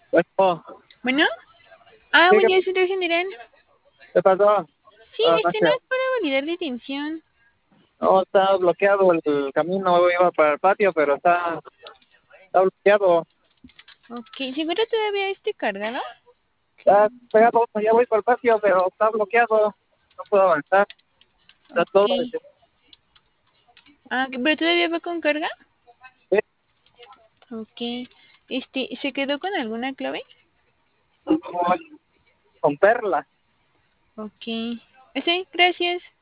Bueno, Bueno. Ah, ¿qué, buen qué, día, secretario general. qué pasó? Sí, Buenas no noches. es para validar detención. No, está bloqueado el camino, iba para el patio, pero está bloqueado. Ok, ¿se encuentra todavía cargado? Está pegado, ya voy para el patio, pero está bloqueado. No puedo avanzar. Está Ok. todo. Ah, ¿pero todavía va con carga? Sí, Ok. ¿Se quedó con alguna clave? como con perla. Ok. Sí, gracias.